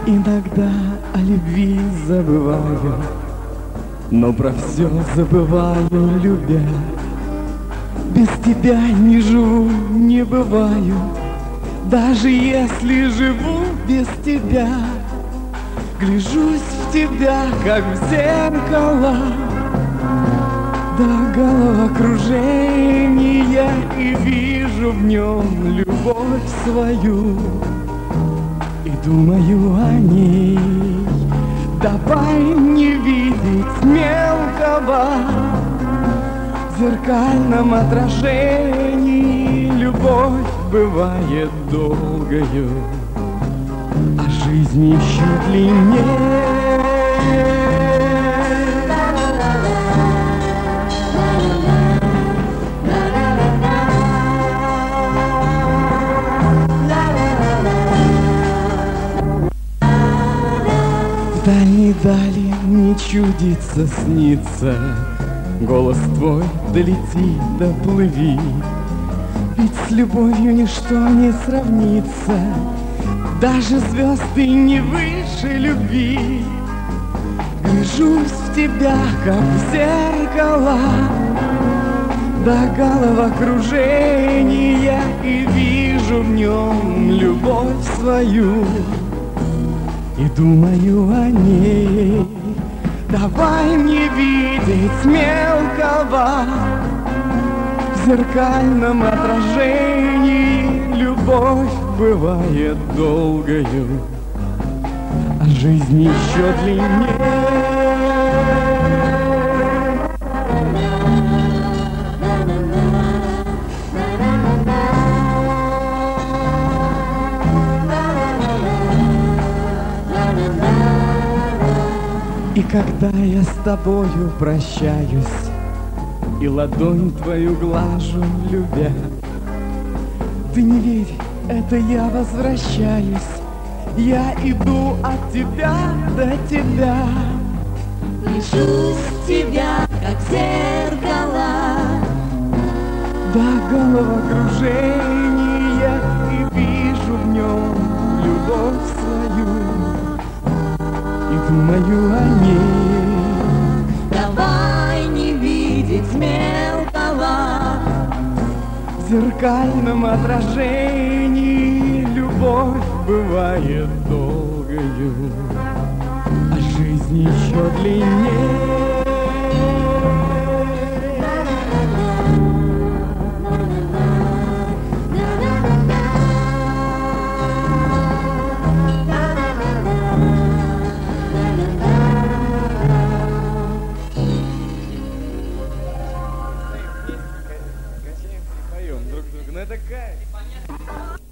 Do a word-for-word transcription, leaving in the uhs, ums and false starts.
Иногда о любви забываю, но про все забываю, любя. Без тебя не живу, не бываю, даже если живу без тебя. Гляжусь в тебя, как в зеркало, до головокружения, и вижу в нем любовь свою. И думаю о ней, давай не видеть мелкого. В зеркальном отражении любовь бывает долгою, а жизнь еще длиннее. В дальней дали мне чудится, снится, голос твой долети, доплыви. Ведь с любовью ничто не сравнится, даже звезды не выше любви. Гляжусь в тебя, как в зеркало, до головокружения, и вижу в нем любовь свою. И думаю о ней, давай не видеть мелкого. В зеркальном отражении любовь бывает долгою, а жизнь еще длиннее. И когда я с тобою прощаюсь и ладонь твою глажу, любя, ты не верь, это я возвращаюсь, я иду от тебя до тебя. Гляжусь в тебя, как в зеркало, до головокружения, и вижу в нем любовь свою. И думаю о ней, давай не видеть мелкого. в зеркальном отражении любовь бывает долгою, а жизнь еще длиннее. Поем друг другу, ну это кайф.